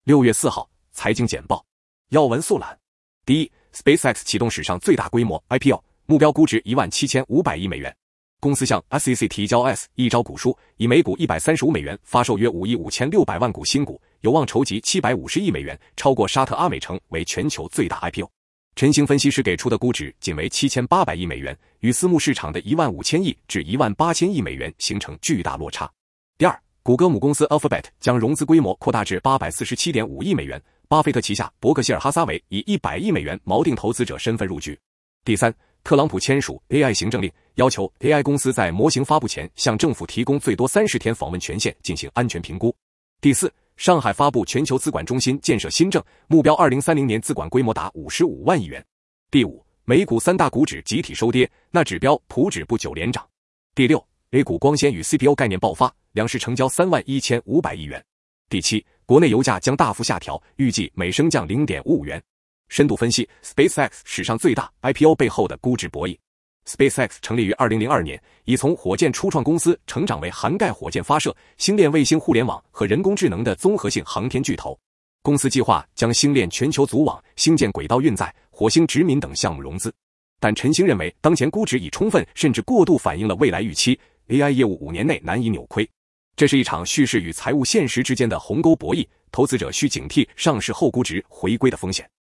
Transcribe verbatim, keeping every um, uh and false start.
六月四号，财经简报要闻速览。第一 ，SpaceX 启动史上最大规模 I P O， 目标估值一万七千五百亿美元。公司向 S E C 提交 S 一招股书，以每股一百三十五美元发售约五亿五千六百万股新股，有望筹集七百五十亿美元，超过沙特阿美城为全球最大 I P O。晨星分析师给出的估值仅为七千八百亿美元，与私募市场的一万五千亿至一万八千亿美元形成巨大落差。第二，谷歌母公司 Alphabet 将融资规模扩大至八百四十七点五亿美元，巴菲特旗下伯克希尔哈撒韦以一百亿美元锚定投资者身份入局。第三，特朗普签署 A I 行政令，要求 A I 公司在模型发布前向政府提供最多三十天访问权限进行安全评估。第四，上海发布全球资管中心建设新政，目标二零三零年资管规模达五十五万亿元。第五，美股三大股指集体收跌，纳指标普指不久连涨。第六， A 股光纤与 C P O 概念爆发，两市成交三万一千五百亿元。第七，国内油价将大幅下调，预计每升降 零点五五元。深度分析 SpaceX 史上最大 I P O 背后的估值博弈。SpaceX 成立于二零零二年，已从火箭初创公司成长为涵盖火箭发射、星链卫星互联网和人工智能的综合性航天巨头。公司计划将星链全球组网、星舰轨道运载、火星殖民等项目融资。但陈星认为，当前估值已充分甚至过度反映了未来预期， A I 业务五年内难以扭亏。这是一场叙事与财务现实之间的鸿沟博弈，投资者需警惕上市后估值回归的风险。